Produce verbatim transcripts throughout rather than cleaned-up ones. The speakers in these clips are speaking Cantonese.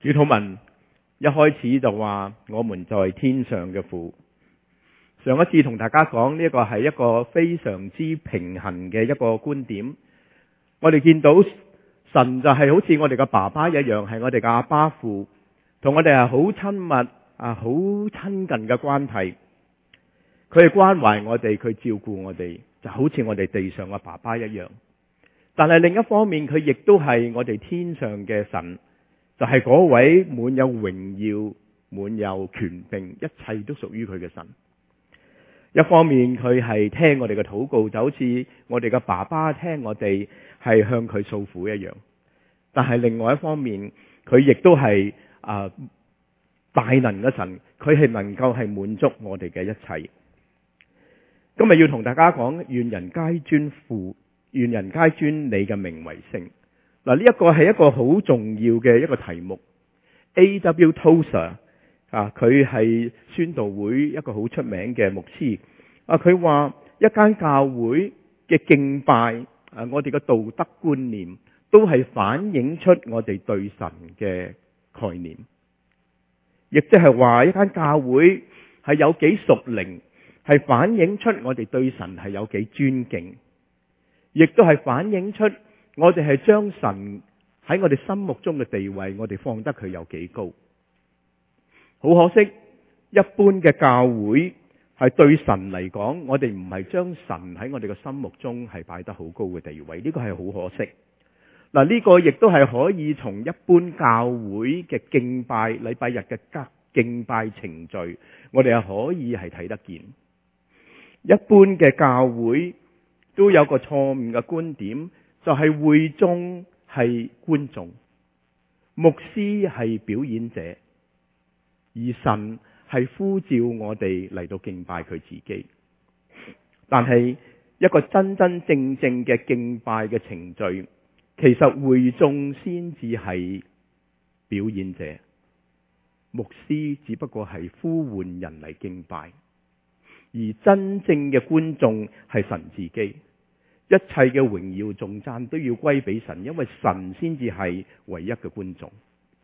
主禱文一開始就話我們在天上嘅父。上一次同大家講呢一個係一個非常之平衡嘅一個觀點。我哋見到神就係好似我哋嘅爸爸一樣，係我哋嘅阿爸父，同我哋係好親密啊，好親近嘅關係。佢係關懷我哋，佢照顧我哋，就好似我哋地上嘅爸爸一樣。但係另一方面，佢亦都係我哋天上嘅神，就係嗰位滿有榮耀、滿有權柄，一切都屬於佢嘅神。一方面佢係聽我哋嘅禱告，就好似我哋嘅爸爸聽我哋係向佢訴苦一樣。但係另外一方面，佢亦都係啊大能嘅神，佢係能夠係滿足我哋嘅一切。今日要同大家講，願人皆尊父，願人皆尊你嘅名為聖。嗱，呢一個係一個好重要嘅一個題目。A W Tozer 啊，佢係宣道會一個好出名嘅牧師。啊，佢話一間教會嘅敬拜，啊，我哋嘅道德觀念都係反映出我哋對神嘅概念。亦即係話一間教會係有幾屬靈，係反映出我哋對神係有幾尊敬，亦都係反映出我哋係將神喺我哋心目中嘅地位，我哋放得佢有幾高。好可惜，一般嘅教會係對神嚟講，我哋唔係將神喺我哋嘅心目中係擺得好高嘅地位，呢個係好可惜。嗱，呢個亦都係可以從一般教會嘅敬拜禮拜日嘅敬拜程序，我哋係可以係睇得見。一般嘅教會都有個錯誤嘅觀點，就係會眾係觀眾，牧師係表演者，而神係呼召我哋嚟到敬拜佢自己。但係一個真真正正嘅敬拜嘅程序，其實會眾先至係表演者，牧師只不過係呼喚人嚟敬拜，而真正嘅觀眾係神自己。一切嘅榮耀頌讚都要歸俾神，因為神先至係唯一嘅觀眾。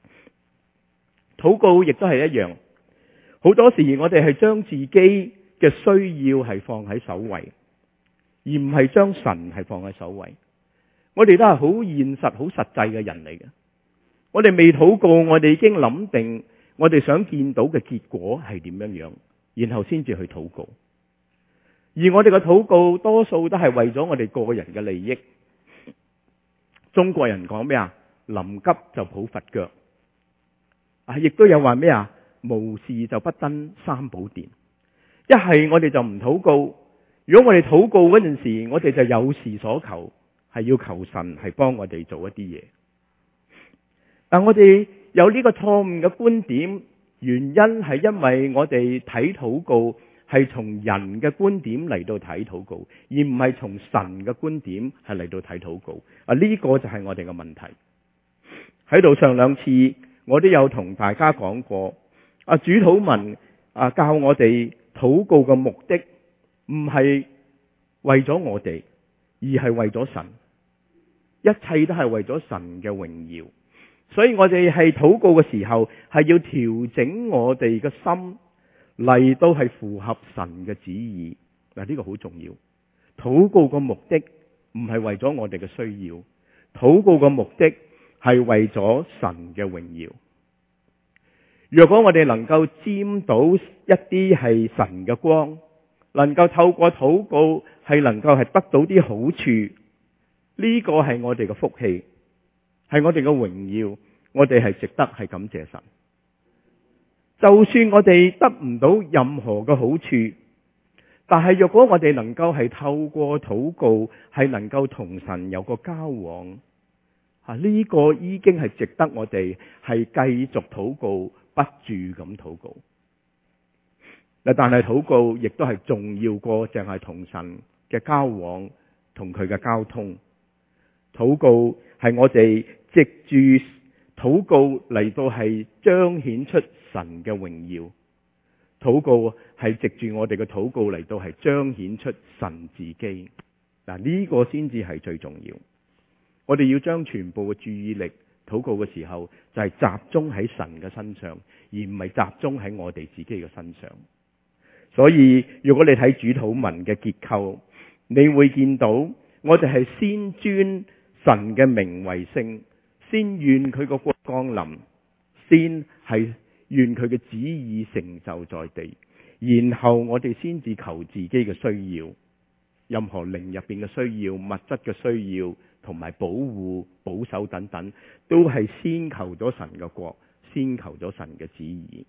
禱告亦都係一樣，好多時我哋係將自己嘅需要係放喺首位，而唔係將神係放喺首位。我哋都係好現實、好實際嘅人嚟嘅。我哋未禱告，我哋已經諗定我哋想見到嘅結果係點樣樣，然後先至去禱告。而我哋嘅禱告多數都係為咗我哋個人嘅利益。中國人講咩啊？臨急就抱佛腳。啊，亦都有話咩啊？無事就不登三寶殿。一係我哋就唔禱告。如果我哋禱告嗰陣時，我哋就有事所求，係要求神係幫我哋做一啲嘢。但我哋有呢個錯誤嘅觀點，原因係因為我哋睇禱告係從人嘅觀點嚟到睇禱告，而唔係從神嘅觀點係嚟到睇禱告。啊，呢個就係我哋嘅問題。喺度上兩次我都有同大家講過，啊，主禱文啊教我哋禱告嘅目的唔係為咗我哋，而係為咗神。一切都係為咗神嘅榮耀。所以我哋係禱告嘅時候，係要調整我哋嘅心嚟到係符合神嘅旨意。嗱，呢個好重要。禱告嘅目的唔係為咗我哋嘅需要，禱告嘅目的係為咗神嘅榮耀。若果我哋能夠沾到一啲係神嘅光，能夠透過禱告係能夠係得到啲好處，呢個係我哋嘅福氣，係我哋嘅榮耀，我哋係值得係感謝神。就算我哋得唔到任何嘅好處，但係若果我哋能夠係透過禱告係能夠同神有個交往，啊，呢個已經係值得我哋係繼續禱告，不住咁禱告。嗱，但係禱告亦都係重要過淨係同神嘅交往，同佢嘅交通。禱告係我哋藉住禱告嚟到係彰顯出神嘅榮耀。禱告係藉住我哋嘅禱告嚟到係彰顯出神自己。嗱，呢個先至係最重要。我哋要將全部嘅注意力禱告嘅時候就係集中喺神嘅身上，而唔係集中喺我哋自己嘅身上。所以如果你睇主禱文嘅結構，你會見到我哋係先尊神嘅名為聖，先願佢個國降臨，先係願佢嘅旨意成就在地，然後我哋先至求自己嘅需要，任何靈入邊嘅需要、物質嘅需要同埋保護、保守等等，都係先求咗神嘅國，先求咗神嘅旨意。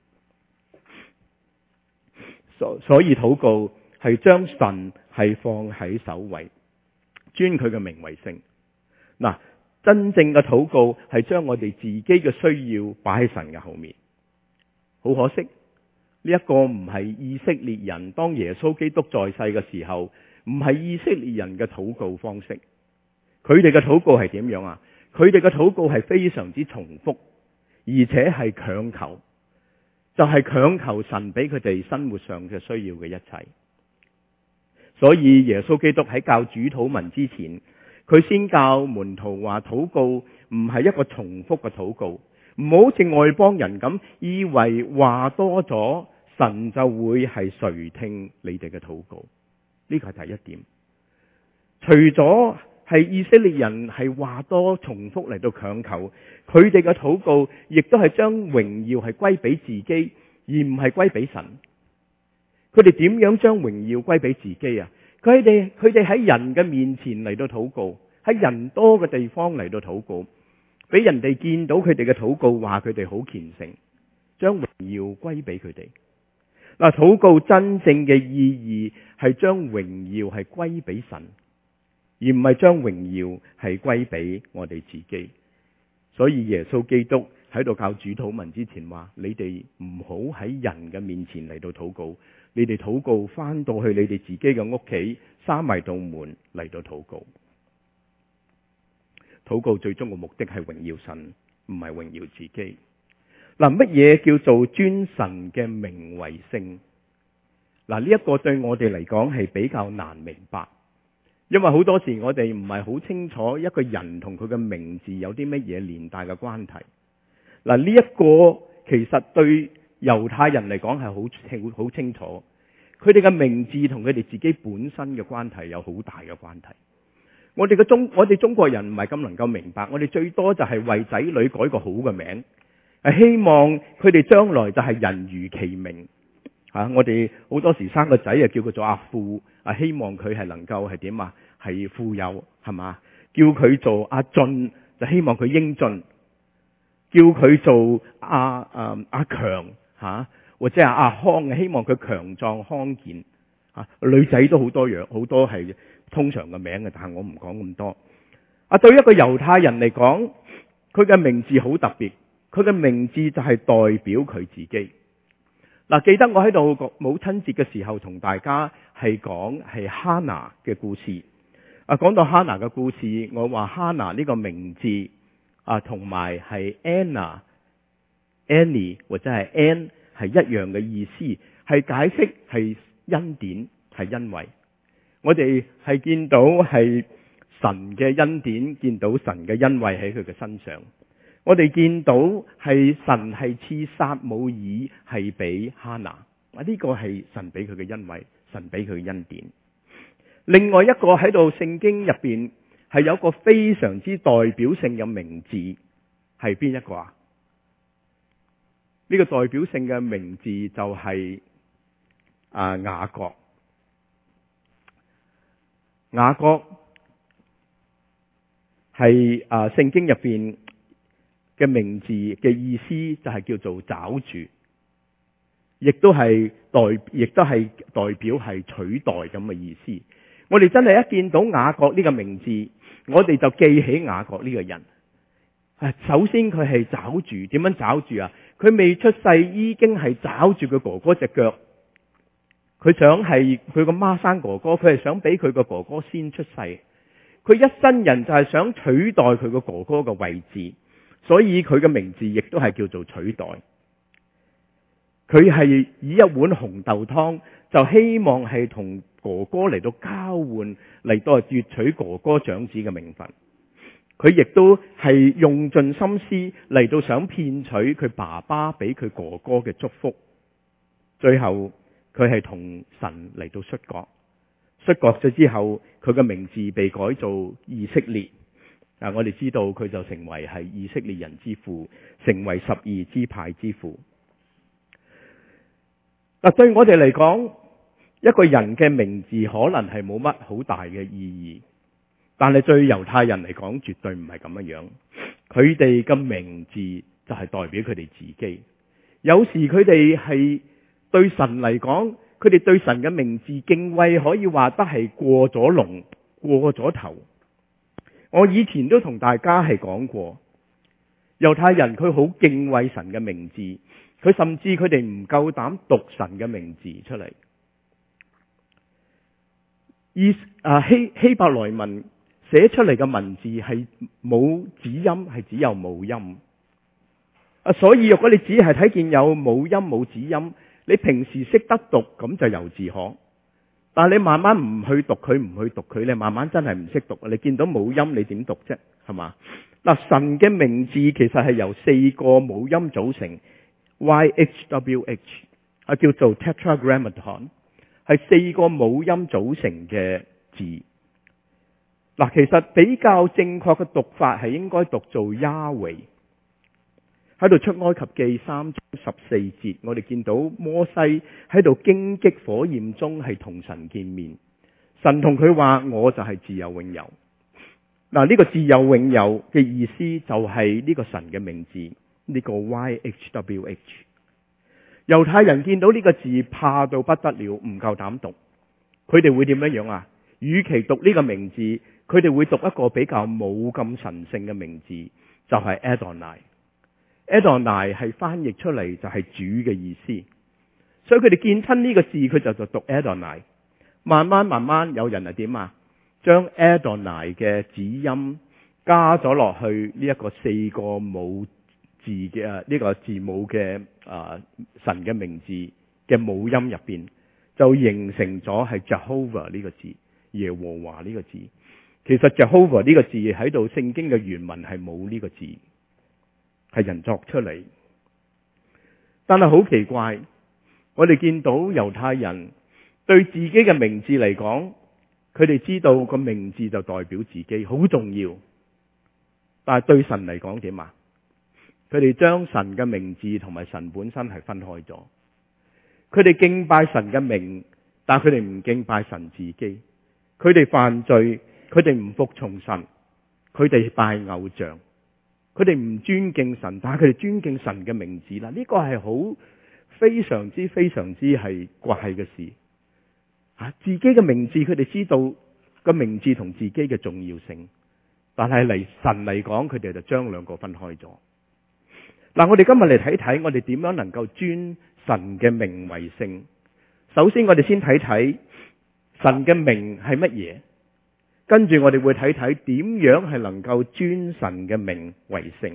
所所以禱告係將神係放喺首位，尊佢嘅名為聖。嗱，真正嘅禱告係將我哋自己嘅需要擺喺神嘅後面。好可惜，呢一個唔係以色列人當耶穌基督在世嘅時候，唔係以色列人嘅禱告方式。佢哋嘅禱告係點樣啊？佢哋嘅禱告係非常之重複，而且係強求。就係強求神俾佢哋生活上嘅需要嘅一切。所以耶穌基督喺教主禱文之前，佢先教門徒話禱告唔係一個重複嘅禱告，唔好似外邦人咁以為話多咗神就會係垂聽你哋嘅禱告。呢個係第一點。除咗係以色列人係話多重複嚟到強求，佢哋嘅禱告亦都係將榮耀係歸俾自己，而唔係歸俾神。佢哋點樣將榮耀歸俾自己啊？佢哋佢哋喺人嘅面前嚟到禱告，喺人多嘅地方嚟到禱告，俾人哋見到佢哋嘅禱告，話佢哋好虔誠，將榮耀歸俾佢哋。嗱，禱告真正嘅意義係將榮耀係歸俾神，而唔係將榮耀係歸俾我哋自己。所以耶穌基督喺度教主禱文之前話：你哋唔好喺人嘅面前嚟到禱告，你哋禱告翻到去你哋自己嘅屋企，閂埋道門嚟到禱告。禱告最終嘅目的係榮耀神，唔係榮耀自己。嗱，乜嘢叫做尊神嘅名為聖？嗱，呢一個對我哋嚟講係比較難明白，因為好多時我哋唔係好清楚一個人同佢嘅名字有啲乜嘢連帶嘅關係。嗱，呢一個其實對猶太人嚟講係好清好清楚，佢哋嘅名字同佢哋自己本身嘅關係有好大嘅關係。我哋嘅中我哋中國人唔係咁能夠明白，我哋最多就係為仔女改個好嘅名，係希望佢哋將來就係人如其名。吓、啊，我哋好多時生個仔啊，叫佢做阿富，啊，希望佢係能夠係點啊，係富有，係嘛？叫佢做阿俊，就希望佢英俊；叫佢做阿誒阿強吓，或者係阿康，希望佢強壯康健。吓、啊，女仔都好多樣，好多係通常嘅名嘅，但係我唔講咁多。啊，對一個猶太人嚟講，佢嘅名字好特別，佢嘅名字就係代表佢自己。嗱，記得我喺度母親節嘅時候同大家係講係哈拿嘅故事。啊，講到哈拿嘅故事，我話哈拿呢個名字啊，同埋係 Anna、Annie 或者係 Anne 係一樣嘅意思，係解釋係恩典，係恩惠。我哋係見到係神嘅恩典，見到神嘅恩惠喺佢嘅身上。我哋見到係神係賜撒母耳係俾哈拿，啊，呢個係神俾佢嘅恩惠，神俾佢嘅恩典。另外一個喺度聖經入邊係有一個非常之代表性嘅名字，係邊一個啊？呢個代表性嘅名字就係啊雅各。雅各係啊聖經入邊嘅名字嘅意思就係叫做抓住，亦都係代，亦都係代表係取代咁嘅意思。我哋真係一見到雅各呢個名字，我哋就記起雅各呢個人。首先佢係抓住，點樣抓住啊？佢未出世已經係抓住佢哥哥隻腳，佢想係佢個孖生哥哥，佢係想俾佢個哥哥先出世。佢一生人就係想取代佢個哥哥嘅位置。所以佢嘅名字亦都係叫做取代。佢係以一碗紅豆湯，就希望係同哥哥嚟到交換，嚟到奪取哥哥長子嘅名分。 佢亦都係用盡心思嚟到想騙取佢爸爸俾佢哥哥嘅祝福。最後佢係同神嚟到摔角，摔角咗之後，佢嘅名字被改做以色列。啊，我哋知道佢就成為係以色列人之父，成為十二支派之父。嗱，對我哋嚟講，一個人嘅名字可能係冇乜好大嘅意義，但係對猶太人嚟講，絕對唔係咁樣樣。佢哋嘅名字就係代表佢哋自己。有時佢哋係對神嚟講，佢哋對神嘅名字敬畏，可以話得係過咗龍、過咗頭。我以前都同大家係講過，猶太人佢好敬畏神嘅名字，佢甚至佢哋唔夠膽讀神嘅名字出嚟。而啊希希伯來文寫出嚟嘅文字係冇子音，係只有母音。啊，所以如果你只係睇見有母音冇子音，你平時識得讀咁就由自可。但係你慢慢唔去讀佢，唔去讀佢，你慢慢真係唔識讀。你見到母音，你點讀啫？係嘛？嗱，神嘅名字其實係由四個母音組成 ，Y H W H 啊，叫做 Tetragrammaton， 係四個母音組成嘅字。嗱，其實比較正確嘅讀法係應該讀做 Yahweh。喺度出埃及記三章十四節，我哋見到摩西喺度荊棘火焰中係同神見面，神同佢話：我就係自有永有。嗱，呢個自有永有嘅意思就係呢個神嘅名字，呢個 Y H W H。猶太人見到呢個字怕到不得了，唔夠膽讀，佢哋會點樣樣啊？與其讀呢個名字，佢哋會讀一個比較冇咁神聖嘅名字，就係 Adonai。Adonai 係翻譯出嚟就係主嘅意思，所以佢哋見親呢個字，佢就就讀 Adonai。慢慢慢慢，有人係點啊？將 Adonai 嘅子音加咗落去呢一個四個母字嘅呢個字母嘅啊神嘅名字嘅母音入邊，就形成咗係 Jehovah 呢個字，耶和華呢個字。其實 Jehovah 呢個字喺度聖經嘅原文係冇呢個字，係人作出嚟。但係好奇怪，我哋見到猶太人對自己嘅名字嚟講，佢哋知道個名字就代表自己好重要，但係對神嚟講點啊？佢哋將神嘅名字同埋神本身係分開咗。佢哋敬拜神嘅名，但係佢哋唔敬拜神自己。佢哋犯罪，佢哋唔服從神，佢哋拜偶像。佢哋唔尊敬神，但係佢哋尊敬神嘅名字啦。呢個係好非常之非常之係怪嘅事。啊，自己嘅名字佢哋知道個名字同自己嘅重要性，但係嚟神嚟講，佢哋就將兩個分開咗。嗱，我哋今日嚟睇睇，我哋點樣能夠尊神嘅名為聖。首先，我哋先睇睇神嘅名係乜嘢，跟住我哋會睇睇點樣係能夠尊神嘅名為聖。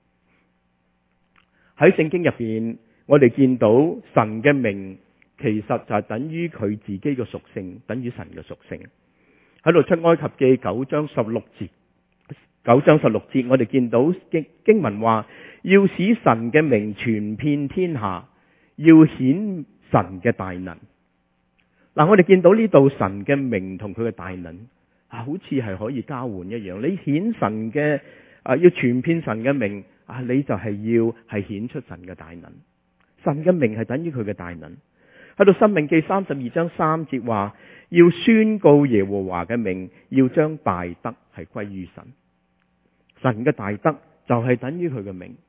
喺聖經入邊，我哋見到神嘅名其實就係等於佢自己嘅屬性，等於神嘅屬性。喺度出埃及記九章十六節，九章十六節，我哋見到經經文話，要使神嘅名傳遍天下，要顯神嘅大能。嗱，我哋見到呢度神嘅名同佢嘅大能啊，好似係可以交換一樣。你顯神嘅啊，要傳遍神嘅名啊，你就係要係顯出神嘅大能。神嘅名係等於佢嘅大能。喺度申命記三十二章三節話，要宣告耶和華嘅名，要將大德係歸於神。神嘅大德就係等於佢嘅名。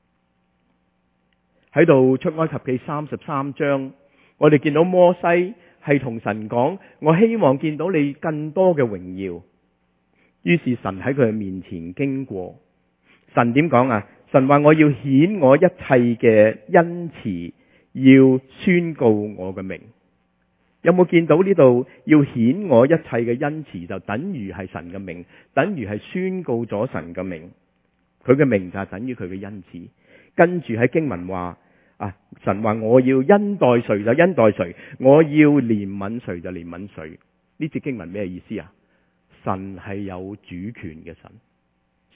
喺度出埃及記三十三章，我哋見到摩西係同神講，我希望見到你更多嘅榮耀。於是神喺佢面前經過，神點講啊？神話我要顯我一切嘅恩慈，要宣告我嘅名。有冇見到呢度要顯我一切嘅恩慈，就等於係神嘅名，等於係宣告咗神嘅名。佢嘅名就係等於佢嘅恩慈。跟住喺經文話啊，神話我要恩待誰就恩待誰，我要憐憫誰就憐憫誰。呢節經文咩意思啊？神係有主權嘅神，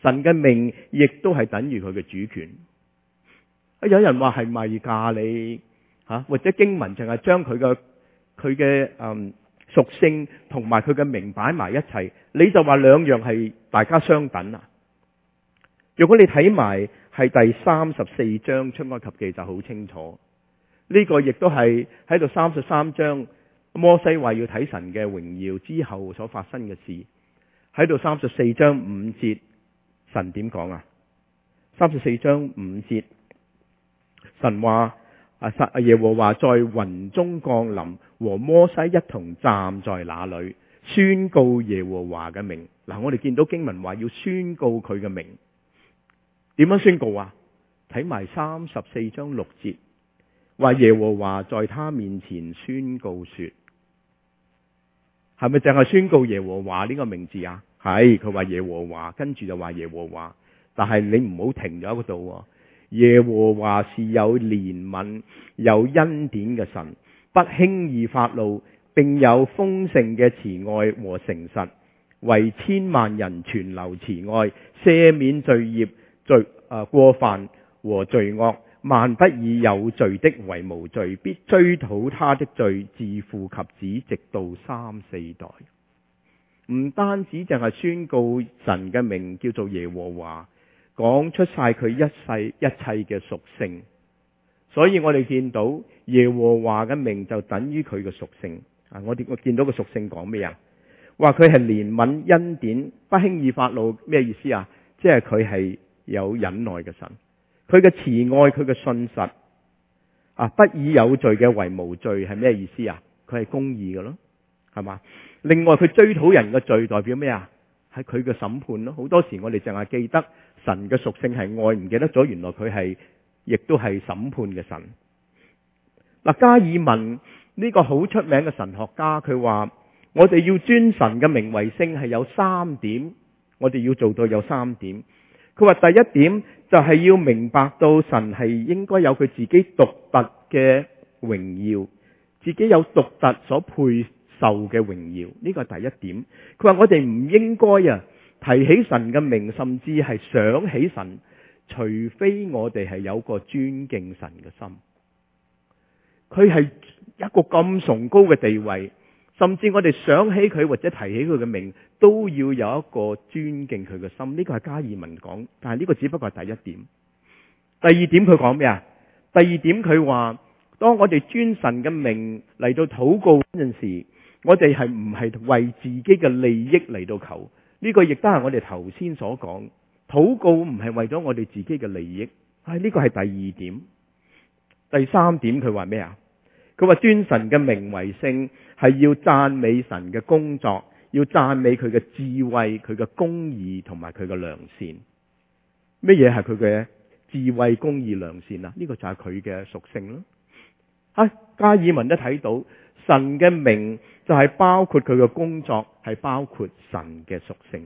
神嘅名亦都係等於佢嘅主權。有人話係咪㗎你吓？或者經文淨係將佢嘅佢嘅嗯屬性同埋佢嘅名擺埋一齊，你就話兩樣係大家相等啊？如果你睇埋係第三十四章出埃及記就好清楚，呢個亦都係喺度三十三章摩西話要睇神嘅榮耀之後所發生嘅事。喺度三十四章五節，神點講啊？三十四章五節，神話啊，耶和華在雲中降臨，和摩西一同站在那裏，宣告耶和華嘅名。嗱，我哋見到經文話要宣告佢嘅名，點樣宣告啊？睇埋三十四章六節，話耶和華在他面前宣告說，係咪淨係宣告耶和華呢個名字啊？係，佢話耶和華，跟住就話耶和華，但係你唔好停咗喺嗰度。耶和華是有憐憫、有恩典嘅神，不輕易發怒，並有豐盛嘅慈愛和誠實，為千萬人存留慈愛，赦免罪孽、罪啊過犯和罪惡。萬不以有罪的為無罪，必追討他的罪，自父及子，直到三四代。唔單止淨係宣告神嘅名叫做耶和華，講出晒佢一世一切嘅屬性。所以我哋見到耶和華嘅名就等於佢嘅屬性。啊，我哋我見到個屬性講咩啊？話佢係憐憫恩典，不輕易發怒，咩意思啊？即係佢係有忍耐嘅神。佢嘅慈愛，佢嘅信實，啊，不以有罪嘅為無罪，係咩意思啊？佢係公義嘅咯，係嘛？另外，佢追討人嘅罪，代表咩啊？係佢嘅審判咯。好多時我哋淨係記得神嘅屬性係愛，唔記得咗原來佢係亦都係審判嘅神。嗱，加爾文呢個好出名嘅神學家，佢話我哋要尊神嘅名為聖係有三點，我哋要做到有三點。佢話第一點就係要明白到神係應該有佢自己獨特嘅榮耀，自己有獨特所配受嘅榮耀，呢個係第一點。佢話我哋唔應該啊提起神嘅名，甚至係想起神，除非我哋係有個尊敬神嘅心。佢係一個咁崇高嘅地位，甚至我哋想起佢或者提起佢嘅名，都要有一個尊敬佢嘅心。呢個係加爾文講，但係呢個只不過係第一點。第二點佢講咩啊？第二點佢話，當我哋尊神嘅名嚟到禱告嗰陣時，我哋係唔係為自己嘅利益嚟到求？呢個亦都係我哋頭先所講，禱告唔係為咗我哋自己嘅利益。係呢個係第二點。第三點佢話咩啊？佢話尊神嘅名為聖，係要讚美神嘅工作，要讚美佢嘅智慧、佢嘅公義同埋佢嘅良善。咩嘢係佢嘅智慧、公義、良善啊？呢個就係佢嘅屬性咯。啊，加爾文都睇到神嘅名就係包括佢嘅工作，係包括神嘅屬性。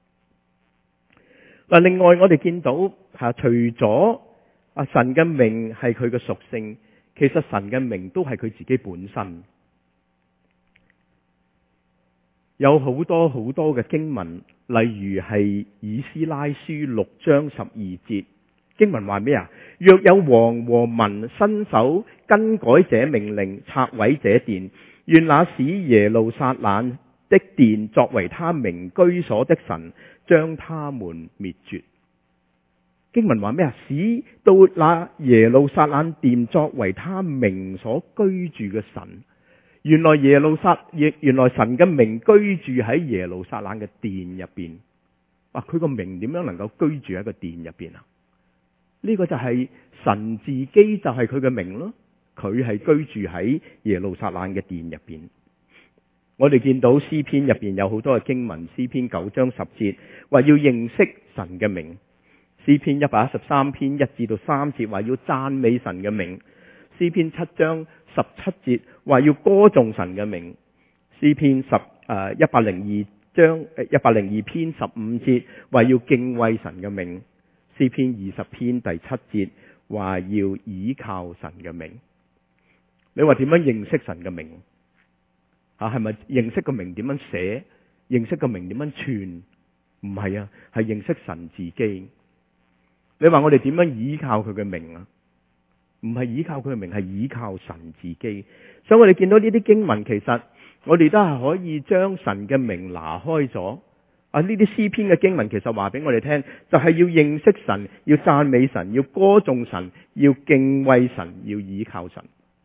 嗱，另外我哋見到吓，除咗啊神嘅名係佢嘅屬性，其實神嘅名都係佢自己本身。有好多好多嘅經文，例如係以斯拉書六章十二節，經文話咩啊？若有王和民伸手更改這命令，拆毀這殿，願那使耶路撒冷的殿作為他名居所的神，將他們滅絕。經文話咩啊？使到那耶路撒冷殿作為他名所居住嘅神。原來耶路撒原來神嘅名居住喺耶路撒冷嘅殿入邊。啊，佢個名點樣能夠居住喺個殿入邊啊？呢個就係神自己就係佢嘅名咯。佢係居住喺耶路撒冷嘅殿入邊。我哋見到詩篇入邊有好多嘅經文，詩篇九章十節話要認識神嘅名。詩篇一百一十三篇一至到三節話要讚美神嘅名。詩篇七章十七節話要歌頌神嘅名。詩篇十誒一百零二章誒一百零二篇十五節話要敬畏神嘅名。詩篇二十篇第七節話要倚靠神嘅名。你話點樣認識神嘅名？吓，係咪認識個名點樣寫？認識個名點樣串？ 唔係啊，係認識神自己。你話我哋點樣依靠佢嘅名啊？唔係依靠佢嘅名，係依靠神自己。所以我哋見到呢啲經文，其實我哋都係可以將神嘅名拿開咗。啊，呢啲詩篇嘅經文其實話俾我哋聽，就係要認識神，要讚美神，要歌頌神，要敬畏神，要依靠神。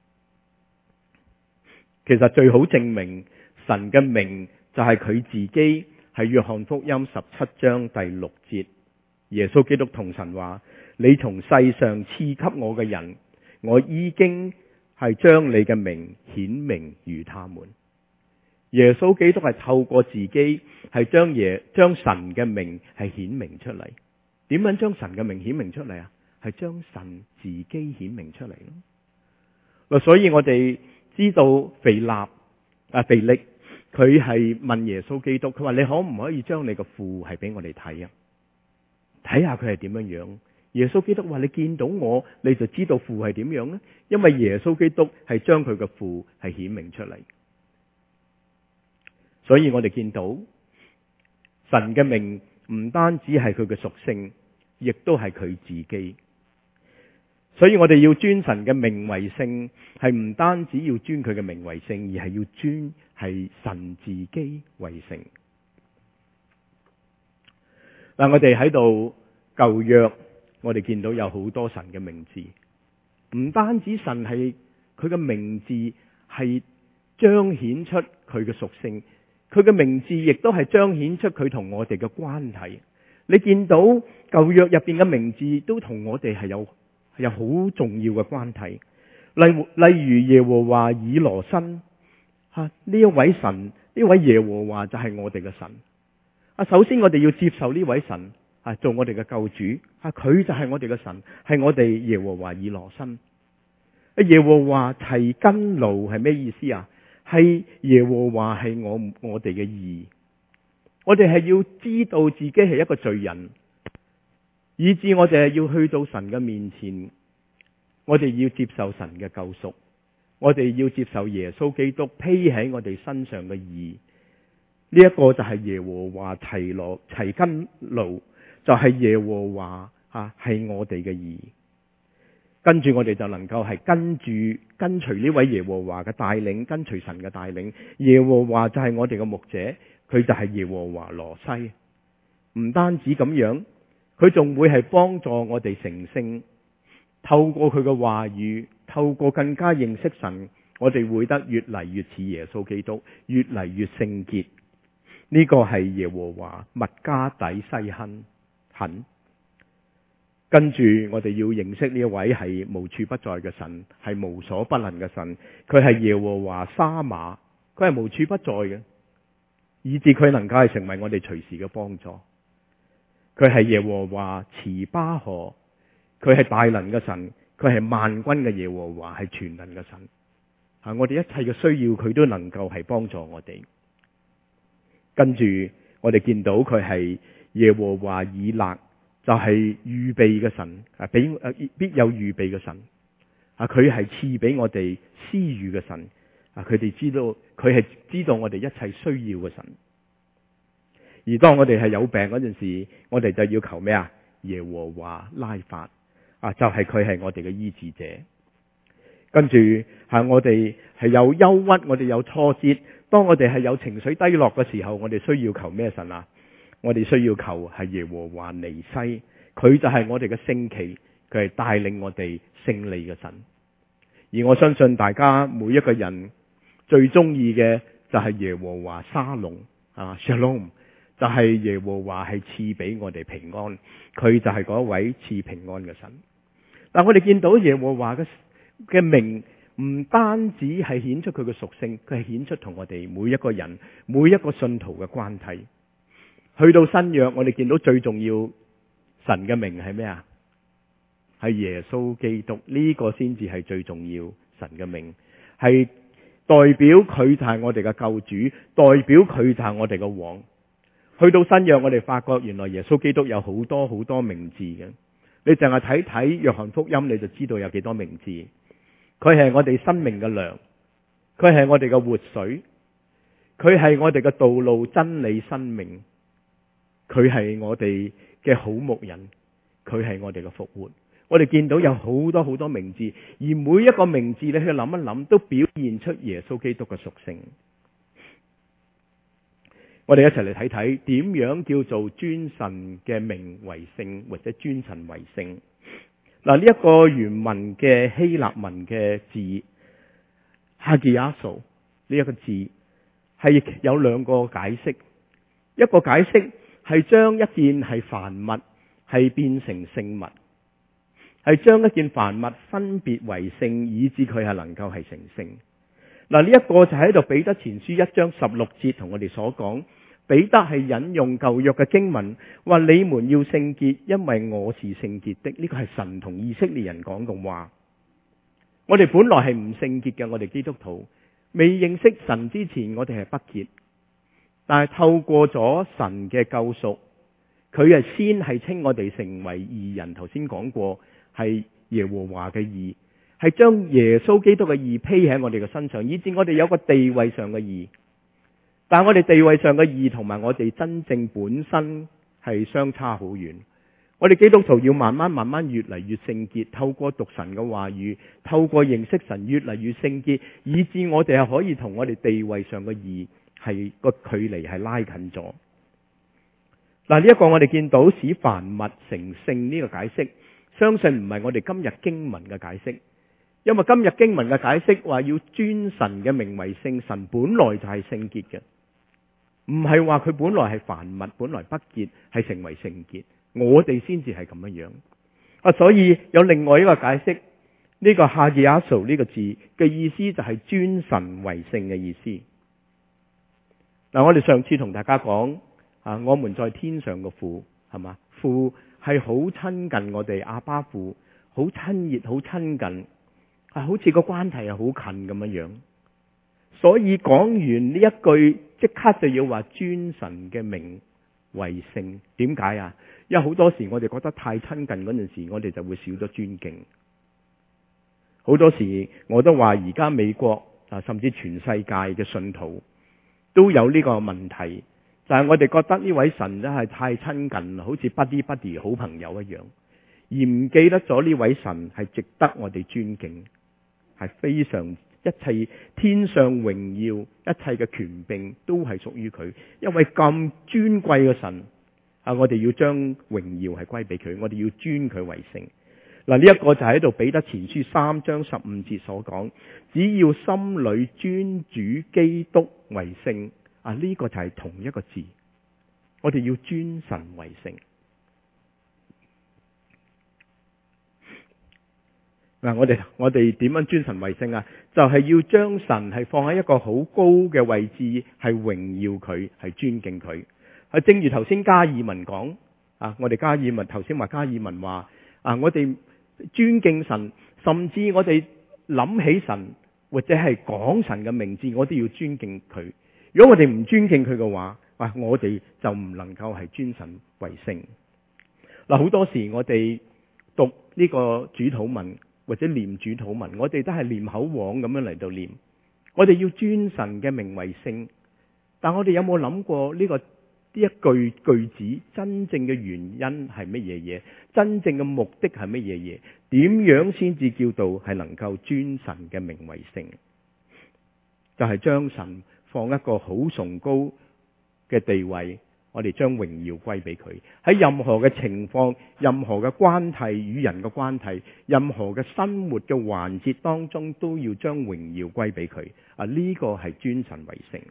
其實最好證明神嘅名就係佢自己，係約翰福音十七章第六節，耶穌基督同神話：你從世上賜給我嘅人，我已經係將你嘅名顯明於他們。耶穌基督係透過自己係將耶將神嘅名係顯明出嚟。點樣將神嘅名顯明出嚟啊？係將神自己顯明出嚟咯。所以我哋知道腓立啊腓力佢係問耶穌基督，佢話：你可唔可以將你個父係俾我哋睇啊？睇下佢係點樣樣。耶穌基督話：你見到我，你就知道父係點樣呢？因為耶穌基督係將佢嘅父係顯明出嚟。所以我哋見到神嘅名唔單止係佢嘅屬性，亦都係佢自己。所以我哋要尊神嘅名為聖，係唔單止要尊佢嘅名為聖，而係要尊係神自己為聖。嗱，我哋喺度舊約，我哋見到有好多神嘅名字，唔單止神係佢嘅名字係彰顯出佢嘅屬性。佢嘅名字亦都係彰顯出佢同我哋嘅關係。你見到舊約入邊嘅名字都同我哋係有係有好重要嘅關係。例例如耶和華以羅新吓，呢一位神，呢位耶和華就係我哋嘅神。啊，首先我哋要接受呢位神啊，做我哋嘅救主啊，佢就係我哋嘅神，係我哋耶和華以羅新。啊，耶和華提根路係咩意思啊？係耶和華係我我哋嘅義，我哋係要知道自己係一個罪人，以致我哋係要去到神嘅面前，我哋要接受神嘅救贖，我哋要接受耶穌基督披喺我哋身上嘅義。呢一個就係耶和華提羅提根路，就係耶和華吓係我哋嘅義。跟住我哋就能夠係跟住跟隨呢位耶和華嘅帶領，跟隨神嘅帶領。耶和華就係我哋嘅牧者，佢就係耶和華羅西。唔單止咁樣，佢仲會係幫助我哋成聖。透過佢嘅話語，透過更加認識神，我哋會得越嚟越似耶穌基督，越嚟越聖潔。呢、這個係耶和華麥加底西亨肯。跟住我哋要認識呢一位係無處不在嘅神，係無所不能嘅神。佢係耶和華沙馬，佢係無處不在嘅，以致佢能夠係成為我哋隨時嘅幫助。佢係耶和華慈巴河，佢係大能嘅神，佢係萬軍嘅耶和華，係全能嘅神。吓，我哋一切嘅需要，佢都能夠係幫助我哋。跟住我哋見到佢係耶和華以勒。就係預備嘅神啊，俾誒必有預備嘅神啊，佢係賜俾我哋施予嘅神啊，佢哋知道佢係知道我哋一切需要嘅神。而當我哋係有病嗰陣時，我哋就要求咩啊？耶和華拉法啊，就係佢係我哋嘅醫治者。跟住係我哋係有憂鬱，我哋有挫折，當我哋係有情緒低落嘅時候，我哋需要求咩神啊？我哋需要求係耶和華尼西，佢就係我哋嘅聖旗，佢係帶領我哋勝利嘅神。而我相信大家每一個人最中意嘅就係耶和華沙龍啊 Shalom， 就係耶和華係賜俾我哋平安，佢就係嗰位賜平安嘅神。但我哋見到耶和華嘅嘅名唔單止係顯出佢嘅屬性，佢係顯出同我哋每一個人每一個信徒嘅關係。去到新約，我哋見到最重要神嘅名係咩啊？係耶穌基督，呢個先至係最重要神嘅名，係代表佢就係我哋嘅救主，代表佢就係我哋嘅王。去到新約，我哋發覺原來耶穌基督有好多好多名字嘅。你淨係睇睇約翰福音，你就知道有幾多名字。佢係我哋生命嘅糧，佢係我哋嘅活水，佢係我哋嘅道路、真理、生命。 佢係我哋嘅好牧人，佢係我哋嘅復活。我哋見到有好多好多名字，而每一個名字你去諗一諗，都表現出耶穌基督嘅屬性。我哋一齊嚟睇睇點樣叫做尊神嘅名為聖，或者尊神為聖。嗱，呢一個原文嘅希臘文嘅字 hagiaso 呢一個字係有兩個解釋。一個解釋係將一件係凡物係變成聖物，係將一件凡物分別為聖，以致佢係能夠係成聖。嗱，呢一個就喺度彼得前書一章十六節同我哋所講，彼得係引用舊約嘅經文，話你們要聖潔，因為我是聖潔的。呢個係神同以色列人講嘅話。我哋本來係唔聖潔嘅，我哋基督徒未認識神之前，我哋係不潔。但係透過咗神嘅救贖，佢係先係稱我哋成為義人。頭先講過係耶和華嘅義，係將耶穌基督嘅義披喺我哋嘅身上，以致我哋有個地位上嘅義。但係我哋地位上嘅義同埋我哋真正本身係相差好遠。我哋基督徒要慢慢慢慢越嚟越聖潔，透過讀神嘅話語，透過認識神越嚟越聖潔，以致我哋係可以同我哋地位上嘅義係個距離係拉近咗。嗱，呢一個我哋見到使凡物成聖呢個解釋，相信唔係我哋今日經文嘅解釋，因為今日經文嘅解釋話要尊神嘅名為聖，神本來就係聖潔嘅。唔係話佢本來係凡物，本來不潔，係成為聖潔，我哋先至係咁樣樣啊。所以有另外一個解釋，呢個 hagiaso 呢個字嘅意思就係尊神為聖嘅意思。嗱，我哋上次同大家講啊，我們在天上嘅父係嘛，父係好親近我哋，阿爸父好親熱，好親近，係好似個關係係好近咁樣樣。所以講完呢一句，即刻就要話尊神嘅名為聖。點解啊？因為好多時我哋覺得太親近嗰陣時，我哋就會少咗尊敬。好多時我都話而家美國啊，甚至全世界嘅信徒都有呢個問題，就係我哋覺得呢位神真係太親近，好似 buddy buddy 好朋友一樣，而唔記得咗呢位神係值得我哋尊敬，係非常。一切天上榮耀，一切嘅權柄都係屬於佢。因為咁尊貴嘅神啊，我哋要將榮耀係歸俾佢，我哋要尊佢為聖。嗱，呢一個就喺度彼得前書三章十五節所講，只要心裏尊主基督為聖啊，呢個就係同一個字，我哋要尊神為聖。嗱，我哋我哋點樣尊神為聖啊？就係要將神係放喺一個好高嘅位置，係榮耀佢，係尊敬佢。係正如頭先加爾文講啊，我哋加爾文頭先話加爾文話啊，我哋尊敬神，甚至我哋諗起神或者係講神嘅名字，我都要尊敬佢。如果我哋唔尊敬佢嘅話，啊，我哋就唔能夠係尊神為聖。嗱，好多時我哋讀呢個主禱文，或者念主禱文，我哋都係念口簧咁樣嚟到念。我哋要尊神嘅名為聖，但我哋有冇諗過呢個呢一句句子真正嘅原因係乜嘢嘢？真正嘅目的係乜嘢嘢？點樣先至叫做係能夠尊神嘅名為聖？就係將神放一個好崇高嘅地位。我哋將榮耀歸俾佢，喺任何嘅情況、任何嘅關係與人嘅關係、任何嘅生活嘅環節當中，都要將榮耀歸俾佢。啊，呢個係尊神為聖。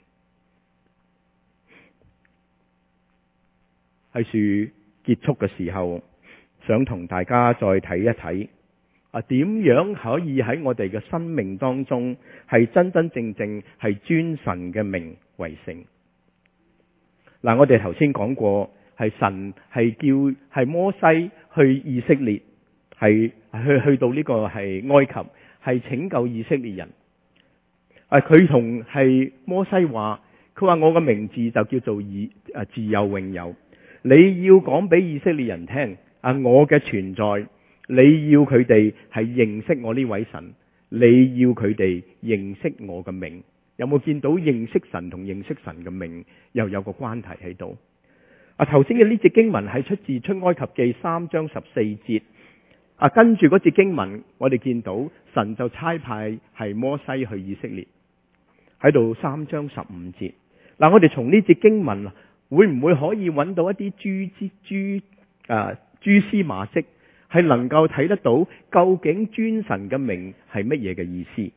喺樹結束嘅時候，想同大家再睇一睇啊，點樣可以喺我哋嘅生命當中係真真正正係尊神嘅名為聖。嗱，我哋頭先講過，係神係叫係摩西去以色列，係去去到呢個係埃及，係拯救以色列人。啊，佢同係摩西話，佢話我嘅名字就叫做以啊自有永有。你要講俾以色列人聽啊，我嘅存在，你要佢哋係認識我呢位神，你要佢哋認識我嘅名。有冇見到認識神同認識神嘅名又有個關係喺度？ 啊，頭先嘅呢節經文係出自出埃及記三章十四節。啊，跟住嗰節經文，我哋見到神就差派係摩西去以色列，喺度三章十五節。嗱，我哋從呢節經文會唔會可以揾到一啲蛛絲蛛啊蛛絲馬跡，係能夠睇得到究竟尊神嘅名係乜嘢嘅意思？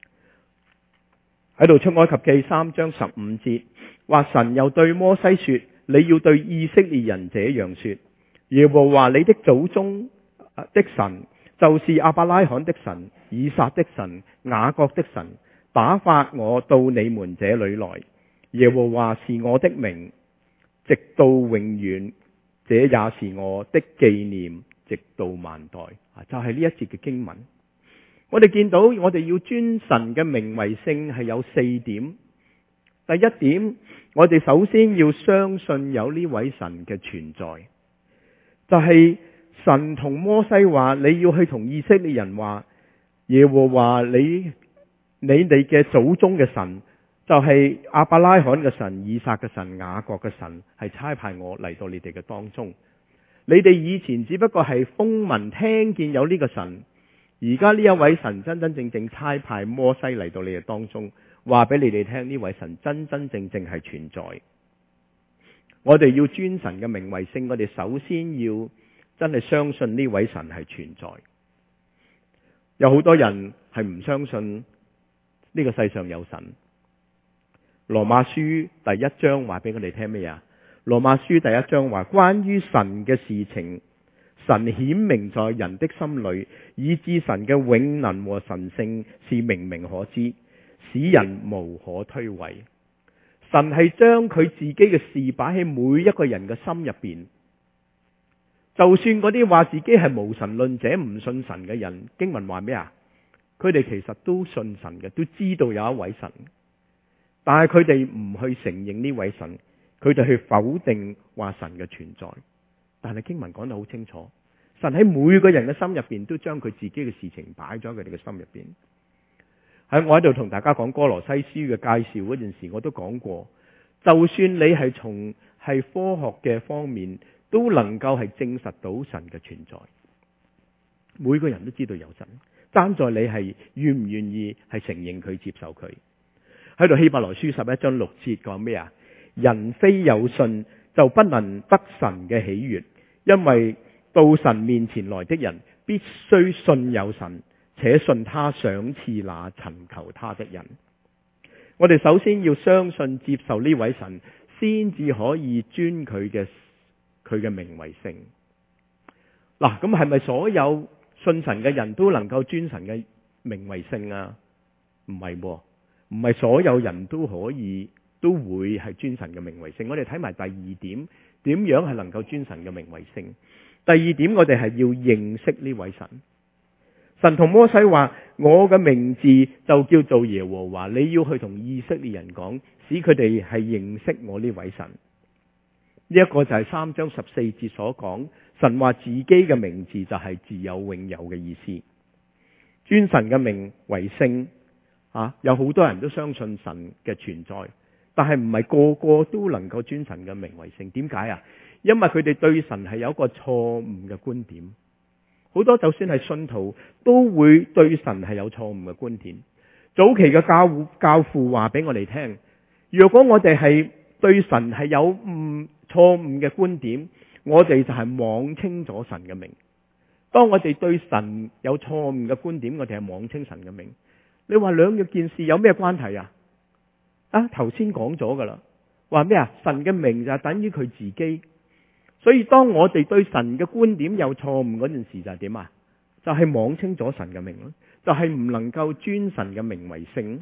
喺度出埃及記三章十五節，話神又對摩西說：你要對以色列人這樣說，耶和華你的祖宗的神，就是亞伯拉罕的神、以撒的神、雅各的神，打發我到你們這裏來。耶和華是我的名，直到永遠，這也是我的紀念，直到萬代。就係呢一節嘅經文，我哋見到我哋要尊神嘅名為聖係有四點。第一點，我哋首先要相信有呢位神嘅存在，就係、是、神同摩西話，你要去同以色列人話，耶和華你你哋嘅祖宗嘅神，就係亞伯拉罕嘅神、以撒嘅神、雅各嘅神，係差派我嚟到你哋嘅當中。你哋以前只不過係風聞聽見有呢個神，而家呢一位神真真正正差派摩西嚟到你哋當中，話俾你哋聽呢位神真真正正係存在。我哋要尊神嘅名為聖，我哋首先要真係相信呢位神係存在。有好多人係唔相信呢個世上有神。羅馬書第一章話俾我哋聽咩啊？羅馬書第一章話，關於神嘅事情，神顯明在人的心裏，以致神嘅永能和神性是明明可知，使人無可推諉。神係將佢自己嘅事擺喺每一個人嘅心入邊。就算嗰啲話自己係無神論者、唔信神嘅人，經文話咩啊？佢哋其實都信神嘅，都知道有一位神，但係佢哋唔去承認呢位神，佢哋去否定話神嘅存在。但係經文講得好清楚，神喺每個人嘅心入邊都將佢自己嘅事情擺咗喺佢哋嘅心入邊。喺我喺度同大家講歌羅西書嘅介紹嗰陣時，我都講過，就算你係從係科學嘅方面，都能夠係證實到神嘅存在。每個人都知道有神，爭在你係願唔願意係承認佢、接受佢。喺度希伯來書十一章六節講咩啊？人非有信就不能得神嘅喜悅，因為到神面前來的人必須信有神，且信他賞賜那尋求他的人。我哋首先要相信、接受呢位神，先至可以尊佢嘅佢嘅名為聖。嗱，咁係咪所有信神嘅人都能夠尊神嘅名為聖啊？唔係喎，唔係所有人都可以都會係尊神嘅名為聖。我哋睇埋第二點，點樣係能夠尊神嘅名為聖？第二點，我哋係要認識呢位神。神同摩西話：我嘅名字就叫做耶和華，你要去同以色列人講，使佢哋係認識我呢位神。呢一個就係三章十四節所講，神話自己嘅名字就係自有永有嘅意思。尊神嘅名為聖啊，有好多人都相信神嘅存在，但係唔係個個都能夠尊神嘅名為聖。點解啊？因為佢哋對神係有一個錯誤嘅觀點。好多就算係信徒都會對神係有錯誤嘅觀點。早期嘅教教父話俾我哋聽，如果我哋係對神係有誤錯誤嘅觀點，我哋就係妄稱咗神嘅名。當我哋對神有錯誤嘅觀點，我哋係妄稱神嘅名。你話兩件事有咩關係啊？啊，頭先講咗噶啦，話咩啊？神嘅名就係等於佢自己。所以當我哋對神嘅觀點有錯誤嗰陣時，就係點啊？就係妄稱咗神嘅名咯，就係唔能夠尊神嘅名為聖。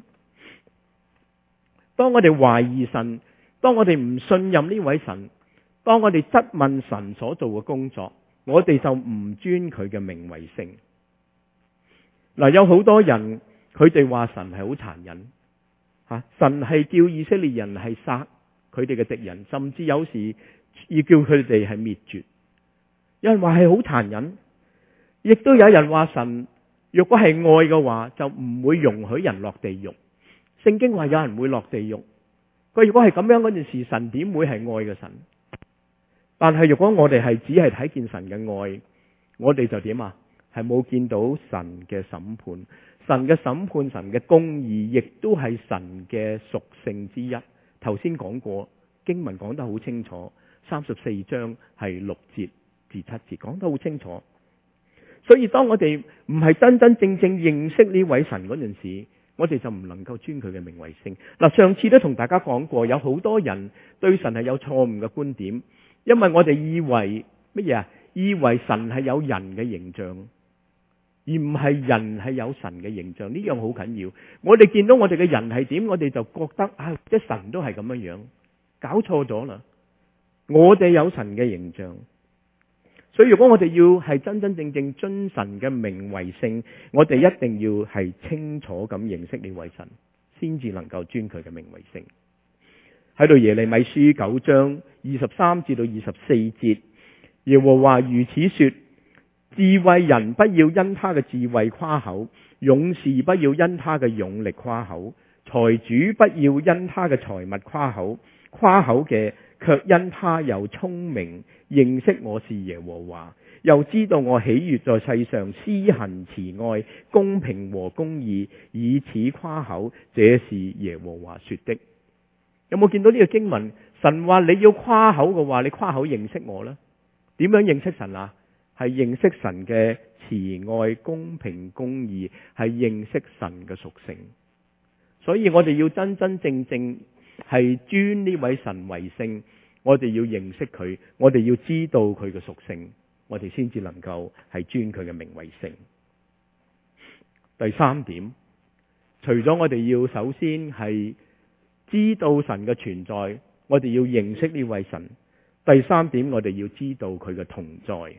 當我哋懷疑神，當我哋唔信任呢位神，當我哋質問神所做嘅工作，我哋就唔尊佢嘅名為聖。嗱，有好多人佢哋話神係好殘忍吓，神係叫以色列人係殺佢哋嘅敵人，甚至有時要叫佢哋係滅絕。有人話係好殘忍，亦都有人話神若果係愛嘅話，就唔會容許人落地獄。聖經話有人會落地獄，佢如果係咁樣嗰陣時，神點會係愛嘅神？ 但係如果我哋係只係睇見神嘅愛，我哋就點啊？係冇見到神嘅審判。神嘅審判，神嘅公義，亦都係神嘅屬性之一。頭先講過，經文講得好清楚，三十四章係六節至七節講得好清楚。所以當我哋唔係真真正正認識呢位神嗰陣時，我哋就唔能夠尊佢嘅名為聖。嗱，上次都同大家講過，有好多人對神係有錯誤嘅觀點，因為我哋以為乜嘢啊？以為神係有人嘅形象，而唔係人係有神嘅形象。呢樣好緊要。我哋見到我哋嘅人係點，我哋就覺得啊，即係神都係咁樣樣，搞錯咗啦。我哋有神嘅形象，所以如果我哋要係真真正正尊神嘅名為聖，我哋一定要係清楚咁認識呢位神，先至能夠尊佢嘅名為聖。喺度耶利米書九章二十三至到二十四節，耶和華如此說：智慧人不要因他嘅智慧誇口，勇士不要因他嘅勇力誇口，財主不要因他嘅財物誇口，誇口嘅卻因他有聰明，認識我是耶和華，又知道我喜悅在世上施行慈愛、公平和公義，以此誇口，這是耶和華說的。有冇見到呢個經文？神話你要誇口嘅話，你誇口認識我啦。點樣認識神啊？係認識神嘅慈愛、公平、公義，係認識神嘅屬性。所以我哋要真真正正係尊呢位神為聖，我哋要認識佢，我哋要知道佢嘅屬性，我哋先至能夠係尊佢嘅名為聖。第三點，除咗我哋要首先係知道神嘅存在，我哋要認識呢位神。第三點，我哋要知道佢嘅同在。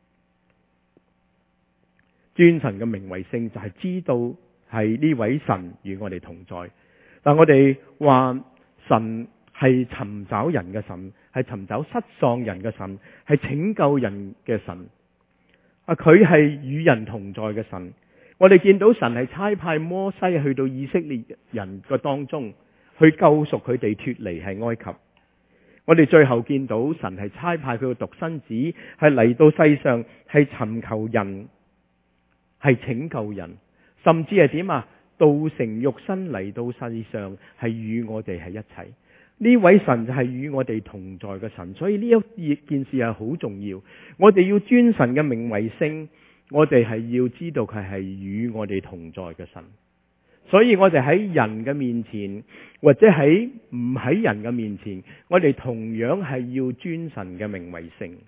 尊神嘅名為聖，就係知道係呢位神與我哋同在。但我哋話神係尋找人嘅神，係尋找失喪人嘅神，係拯救人嘅神。啊，佢係與人同在嘅神。我哋見到神係差派摩西去到以色列人嘅當中，去救贖佢哋脫離係埃及。我哋最後見到神係差派佢嘅獨生子，係嚟到世上，係尋求人，係拯救人，甚至係點啊？道成肉身嚟到世上，係與我哋係一齊。呢位神就係與我哋同在嘅神，所以呢一件事係好重要。我哋要尊神嘅名為聖，我哋係要知道佢係與我哋同在嘅神。所以我哋喺人嘅面前，或者喺唔喺人嘅面前，我哋同樣係要尊神嘅名為聖。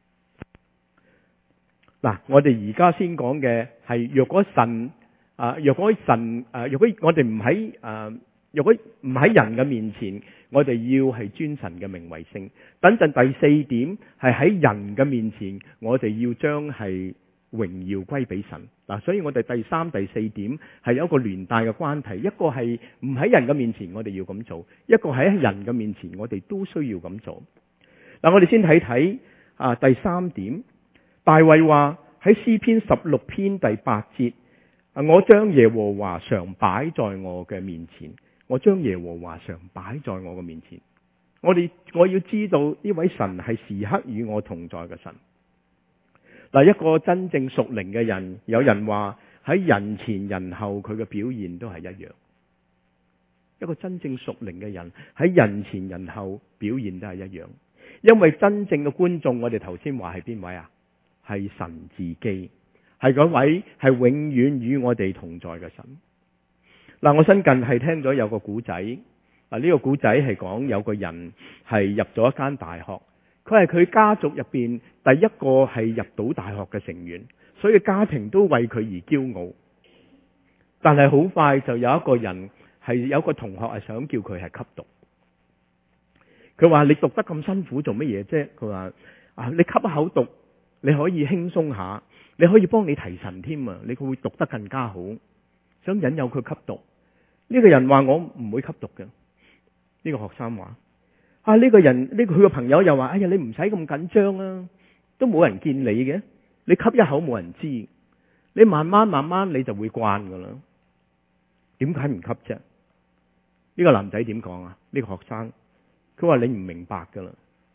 嗱，我哋而家先講嘅係，若果神啊，若果神啊，若果我哋唔喺啊，若果唔喺人嘅面前，我哋要係尊神嘅名為聖。等陣第四點係喺人嘅面前，我哋要將係榮耀歸俾神。嗱，所以我哋第三、第四點係有一個連帶嘅關係。一個係唔喺人嘅面前，我哋要咁做；一個喺人嘅面前，我哋都需要咁做。嗱，我哋先睇睇啊第三點。大衛話喺詩篇十六篇第八節，我將耶和華常擺在我嘅面前。我將耶和華常擺在我嘅面前。我哋我要知道呢位神係時刻與我同在嘅神。嗱，一個真正屬靈嘅人，有人話喺人前人後佢嘅表現都係一樣。一個真正屬靈嘅人喺人前人後表現都係一樣，因為真正嘅觀眾，我哋頭先話係邊位啊？係神自己，係嗰位係永遠與我哋同在嘅神。嗱，我新近係聽咗有個古仔，啊、這、呢個古仔係講有個人係入咗一間大學。佢係佢家族入邊第一個係入到大學嘅成員，所以家庭都為佢而驕傲。但係好快就有一個人係有一個同學係想叫佢係吸毒。佢話：你讀得咁辛苦做乜嘢啫？佢話：啊，你吸一口毒，你可以輕鬆下，你可以幫你提神添啊！你會讀得更加好。想引誘佢吸毒。呢個人話：我唔會吸毒嘅。呢個學生話。啊！呢個人呢個佢個朋友又話：哎呀，你唔使咁緊張啊，都冇人見你嘅，你吸一口冇人知，你慢慢慢慢你就會慣噶啦。點解唔吸啫？呢個男仔點講啊？呢個學生佢話：你唔明白噶啦。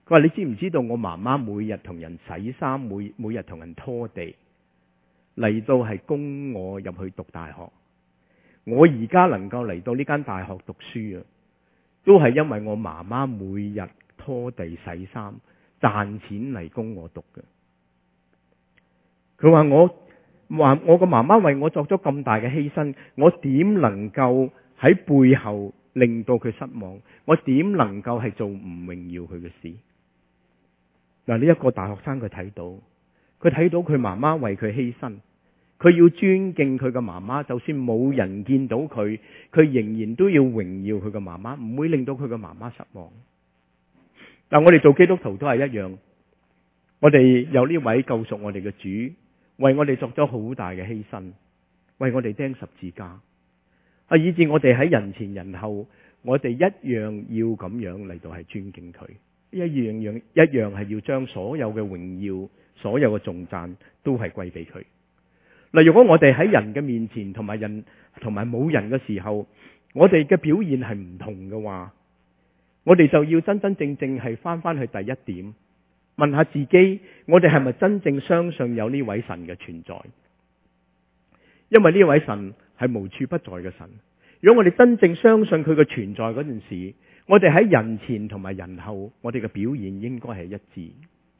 佢話你知唔知道我媽媽每日同人洗衫，每每日同人拖地，嚟到係供我入去讀大學。我而家能夠嚟到呢間大學讀書啊，都係因為我媽媽每日拖地洗衫賺錢嚟供我讀嘅。佢話我話我個媽媽為我作咗咁大嘅犧牲，我點能夠喺背後令到佢失望？我點能夠係做唔榮耀佢嘅事？嗱，呢一個大學生佢睇到，佢睇到佢媽媽為佢犧牲，佢要尊敬佢嘅媽媽，就算冇人見到佢，佢仍然都要榮耀佢嘅媽媽，唔會令到佢嘅媽媽失望。但我哋做基督徒都係一樣，我哋有呢位救贖我哋嘅主，為我哋作咗好大嘅犧牲，為我哋釘十字架，啊，以致我哋喺人前人後，我哋一樣要咁樣嚟到係尊敬佢，一樣樣一樣係要將所有嘅榮耀、所有嘅頌讚都係歸俾佢。嗱，如果我哋喺人嘅面前同埋人同埋冇人嘅時候，我哋嘅表現係唔同嘅話，我哋就要真真正正係翻翻去第一點，問下自己，我哋係咪真正相信有呢位神嘅存在？因為呢位神係無處不在嘅神。如果我哋真正相信佢嘅存在嗰陣時，我哋喺人前同埋人後，我哋嘅表現應該係一致。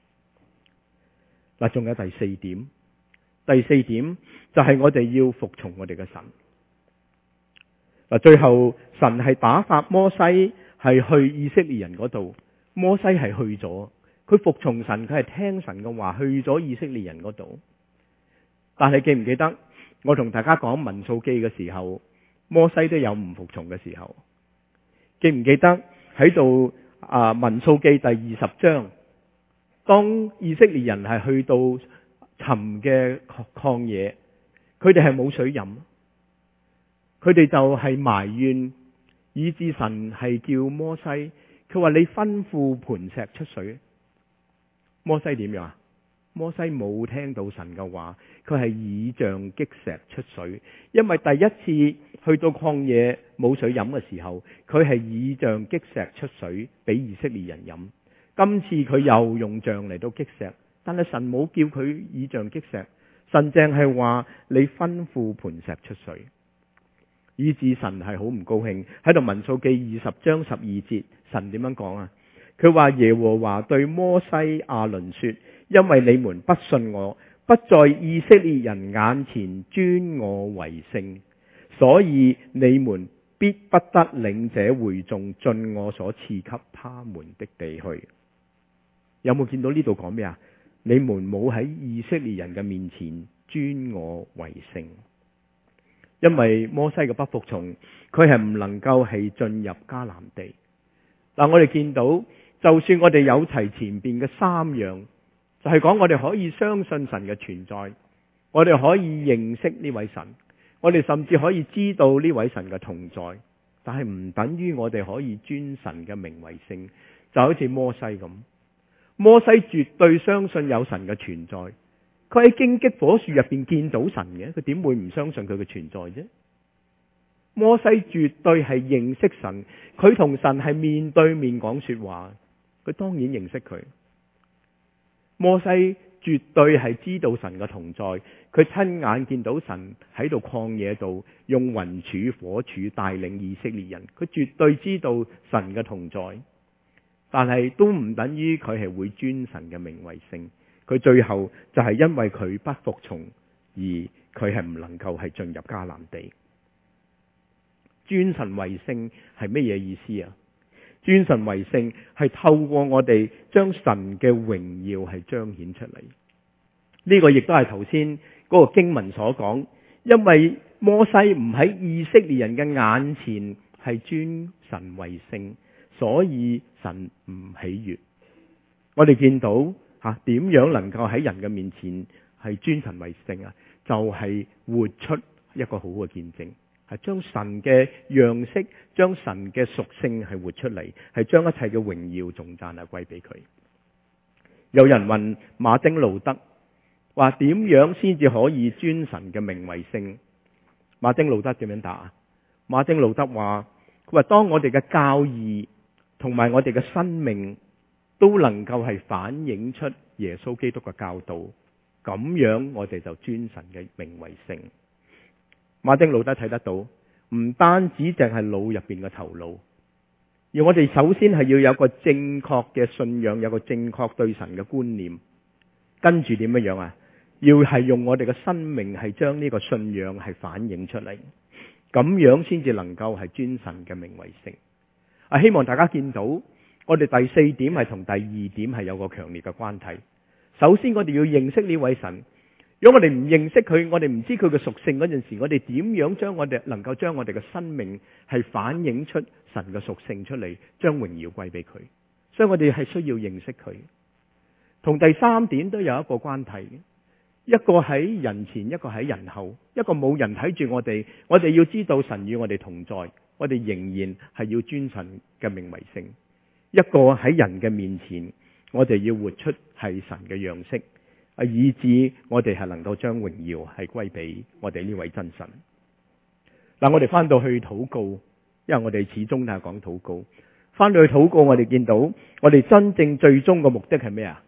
嗱，仲有第四點，第四點就係我哋要服從我哋嘅神。嗱，最後神係打發摩西係去以色列人嗰度，摩西係去咗，佢服從神，佢係聽神嘅話，去咗以色列人嗰度。但係記唔記得我同大家講民數記嘅時候，摩西都有唔服從嘅時候？記唔記得喺度啊？民數記第二十章，當以色列人係去到尋嘅曠野，佢哋係冇水飲，佢哋就係埋怨，以致神係叫摩西，佢話你吩咐磐石出水。摩西點樣啊？摩西冇聽到神嘅話，佢係以杖擊石出水。因為第一次去到曠野冇水飲嘅時候，佢係以杖擊石出水俾以色列人飲。今次佢又用杖嚟到擊石，但係神冇叫佢以杖擊石，神淨係話你吩咐磐石出水，以致神係好唔高興。喺度民數記二十章十二節，神點樣講啊？佢話耶和華對摩西亞倫說，因為你們不信我，不在以色列人眼前尊我為聖，所以你們必不得領這會眾進我所賜給他們的地去。有冇見到呢度講咩啊？你們冇喺以色列人嘅面前尊我為聖，因為摩西嘅不服從，佢係唔能夠係進入迦南地。嗱，我哋見到，就算我哋有齊前邊嘅三樣，就係講我哋可以相信神嘅存在，我哋可以認識呢位神，我哋甚至可以知道呢位神嘅同在，但係唔等於我哋可以尊神嘅名為聖。就好似摩西咁，摩西絕對相信有神嘅存在，佢喺荊棘火樹入邊見到神嘅，佢點會唔相信佢嘅存在啫？摩西絕對係認識神，佢同神係面對面講說話，佢當然認識佢。摩西絕對係知道神嘅同在，佢親眼見到神喺度曠野度用雲柱火柱帶領以色列人，佢絕對知道神嘅同在，但係都唔等於佢係會尊神嘅名為聖。佢最後就係因為佢不服從，而佢係唔能夠係進入迦南地。尊神為聖係乜嘢意思啊？尊神為聖係透過我哋將神嘅榮耀係彰顯出嚟。呢個亦都係頭先嗰個經文所講，因為摩西唔喺以色列人嘅眼前係尊神為聖，所以神唔喜悅。我哋見到吓點樣能夠喺人嘅面前係尊神為聖啊？就係活出一個好嘅見證。係將神嘅樣式，將神嘅屬性係活出嚟，係將一切嘅榮耀頌讚係歸俾佢。有人問馬丁路德話點樣先至可以尊神嘅名為聖？馬丁路德點樣答啊？馬丁路德話佢話當我哋嘅教義同埋我哋嘅生命都能夠係反映出耶穌基督嘅教導，咁樣我哋就尊神嘅名為聖。馬丁路德睇得到，唔單止淨係腦入邊嘅頭腦，而我哋首先係要有個正確嘅信仰，有個正確對神嘅觀念，跟住點樣樣啊？要係用我哋嘅生命係將呢個信仰係反映出嚟，咁樣先至能夠係尊神嘅名為聖。啊，希望大家見到我哋第四點係同第二點係有個強烈嘅關係。首先我哋要認識呢位神，如果我哋唔認識佢，我哋唔知佢嘅屬性嗰陣時，我哋點樣將我哋能夠將我哋嘅生命係反映出神嘅屬性出嚟，將榮耀歸俾佢。所以我哋係需要認識佢。同第三點都有一個關係，一個喺人前，一個喺人後，一個冇人睇住我哋，我哋要知道神與我哋同在，我哋仍然係要尊神嘅名為聖。一個喺人嘅面前，我哋要活出係神嘅樣式，啊，以致我哋係能夠將榮耀係歸俾我哋呢位真神。嗱，我哋翻到去禱告，因為我哋始終都係講禱告。翻到去禱告，我哋見到我哋真正最終嘅目的係咩啊？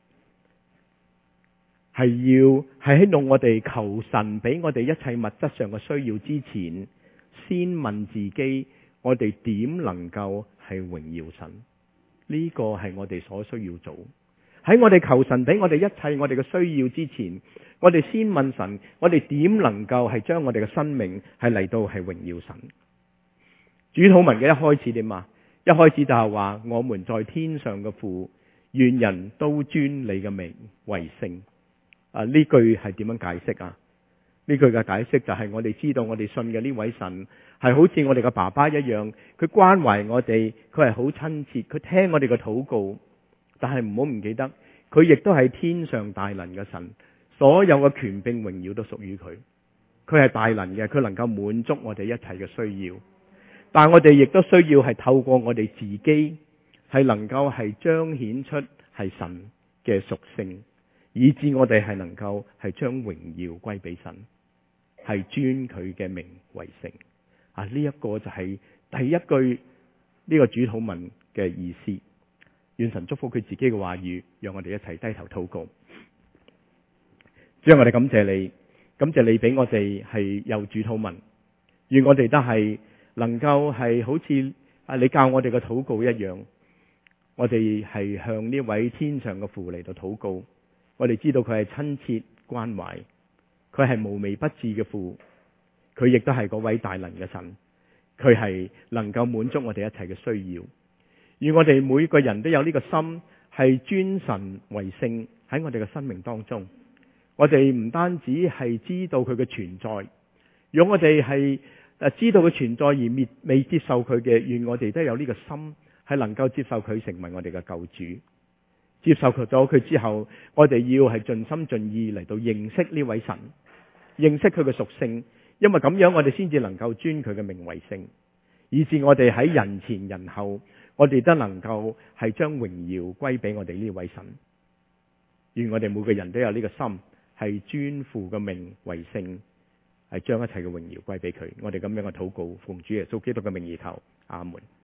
係要係希望我哋求神俾我哋一切物質上嘅需要之前，先問自己，我哋點能夠係榮耀神？呢個係我哋所需要做。喺我哋求神俾我哋一切我哋嘅需要之前，我哋先問神，我哋點能夠係將我哋嘅生命係嚟到係榮耀神？主禱文嘅一開始點啊？一開始就係話，我們在天上嘅父，願人都尊你嘅名為聖。啊！呢句係點樣解釋啊？呢句嘅解釋就係我哋知道我哋信嘅呢位神係好似我哋嘅爸爸一樣，佢關懷我哋，佢係好親切，佢聽我哋嘅禱告。但係唔好唔記得，佢亦都係天上大能嘅神，所有嘅權柄榮耀都屬於佢。佢係大能嘅，佢能夠滿足我哋一切嘅需要。但係我哋亦都需要係透過我哋自己係能夠係彰顯出係神嘅屬性，以致我哋係能夠係將榮耀歸俾神，係尊佢嘅名為聖。啊，呢一個就係第一句呢個主禱文嘅意思。願神祝福佢自己嘅話語，讓我哋一齊低頭禱告。主啊，我哋感謝你，感謝你俾我哋係有主禱文，願我哋都係能夠係好似啊你教我哋嘅禱告一樣，我哋係向呢位天上嘅父嚟到禱告。我哋知道佢係親切關懷，佢係無微不至嘅父，佢亦都係嗰位大能嘅神，佢係能夠滿足我哋一切嘅需要。願我哋每個人都有呢個心，係尊神為聖喺我哋嘅生命當中。我哋唔單止係知道佢嘅存在，如果我哋係誒知道佢存在而未未接受佢嘅，願我哋都有呢個心，係能夠接受佢成為我哋嘅救主。接受咗佢之後，我哋要係盡心盡意嚟到認識呢位神，認識佢嘅屬性，因為咁樣我哋先至能夠尊佢嘅名為聖，以致我哋喺人前人後，我哋都能夠係將榮耀歸俾我哋呢位神。願我哋每個人都有呢個心，係尊父嘅名為聖，係將一切嘅榮耀歸俾佢。我哋咁樣嘅禱告，奉主耶穌基督嘅名而求，阿門。